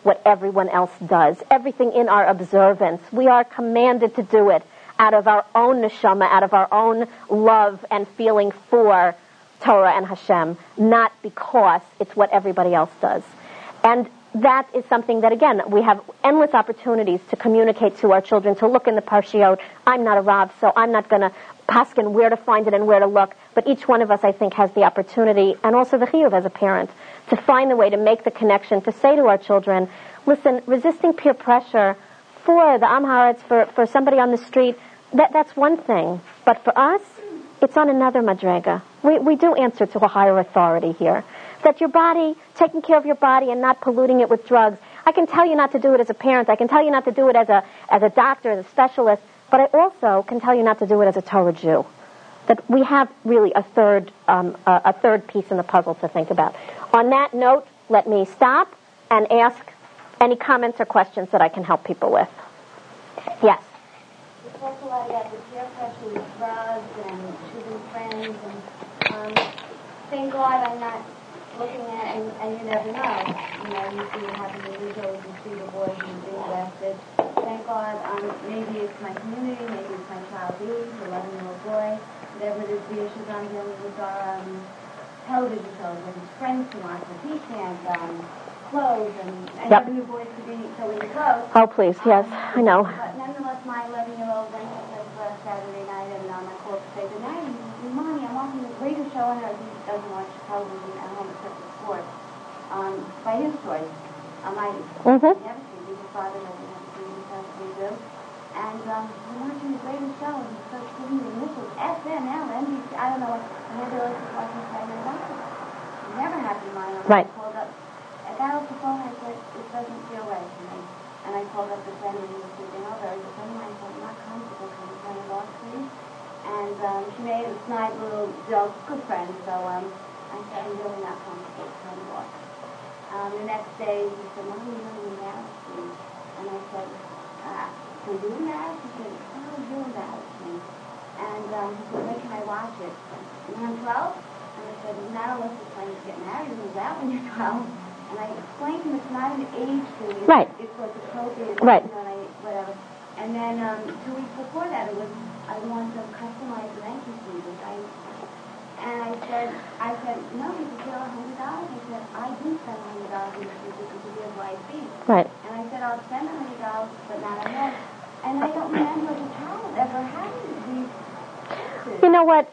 what everyone else does, everything in our observance. We are commanded to do it out of our own neshama, out of our own love and feeling for Torah and Hashem, not because it's what everybody else does. And that is something that, again, we have endless opportunities to communicate to our children, to look in the Parshiot. I'm not a Rav, so I'm not going to paskin where to find it and where to look. But each one of us, I think, has the opportunity, and also the chiyuv as a parent, to find the way to make the connection, to say to our children, listen, resisting peer pressure for the Am Haaretz, for somebody on the street, that's one thing. But for us, it's on another madrega. We do answer to a higher authority here. That your body, taking care of your body and not polluting it with drugs. I can tell you not to do it as a parent. I can tell you not to do it as a doctor, as a specialist. But I also can tell you not to do it as a Torah Jew. That we have really a third piece in the puzzle to think about. On that note, let me stop and ask any comments or questions that I can help people with. Yes?
You talked a lot about the peer pressure with drugs and choosing friends. And thank God I'm not looking at, and you never know. You see what happens in videos, you see the boys and being arrested. Thank God, maybe it's my community, maybe it's my child age, 11-year-old boy, whatever it is, the issues I'm dealing with are television shows and his friends to watch, but he can't clothes and
yep.
new boys to be so into clothes.
Oh, please, yes, I know.
But nonetheless, my 11-year-old went to bed last Saturday night, and I called to say good night. Mommy, I'm watching the greatest show on earth. He doesn't watch television at home except for sports. By his choice. I never see his father doesn't have to see himself we do. And I'm watching the greatest show, and he starts giving me initials, SNL, NBC, I don't know what, and everybody else is watching Saturday Night. It never happened in my life.
Right.
I called up, I got off the phone, I said, it doesn't feel right to me. And I called up the friend, and he was sleeping over. I said, I said, I'm not comfortable, can you turn it off, please? And she made a snide little joke, good friend, so I said, I'm really not comfortable, turn it off. The next day, he said, Mom, you're really embarrassed me. And I said, so you embarrassed? He said, oh, you embarrassed me. And he said, when can I watch it? And I'm 12? And I said, not unless you're planning to get married and move out when you're 12. And I explained to him it's not an age thing.
Right.
It's what's appropriate.
Right.
Whatever. And then 2 weeks before that, it was, I want to customize the Nike sneakers. And I said, no, you can pay $100. I said, I do spend $100 in sneakers because he has light feet.
Right.
And I said, I'll spend $100, but not enough. And I don't remember as a child ever having these choices.
You know what?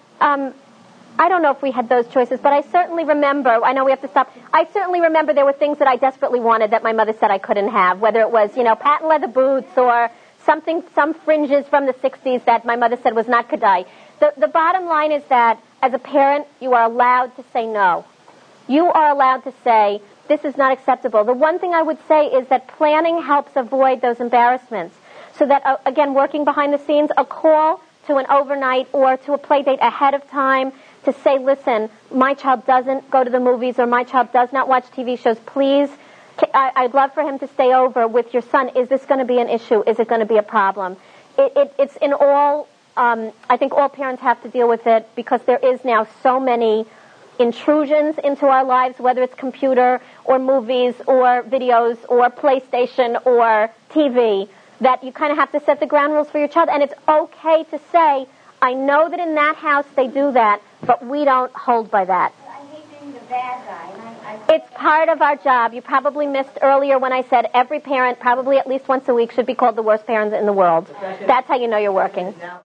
I don't know if we had those choices, but I certainly remember, I know we have to stop, I certainly remember there were things that I desperately wanted that my mother said I couldn't have, whether it was, patent leather boots or some fringes from the 60s that my mother said was not kedai. The bottom line is that as a parent, you are allowed to say no. You are allowed to say, this is not acceptable. The one thing I would say is that planning helps avoid those embarrassments. So that, again, working behind the scenes, a call to an overnight or to a play date ahead of time to say, listen, my child doesn't go to the movies or my child does not watch TV shows. Please, I'd love for him to stay over with your son. Is this going to be an issue? Is it going to be a problem? It's in all, I think all parents have to deal with it because there is now so many intrusions into our lives, whether it's computer or movies or videos or PlayStation or TV, that you kind of have to set the ground rules for your child. And it's okay to say, I know that in that house they do that, but we don't hold by that.
I hate being the bad guy.
It's part of our job. You probably missed earlier when I said every parent, probably at least once a week, should be called the worst parents in the world. That's how you know you're working.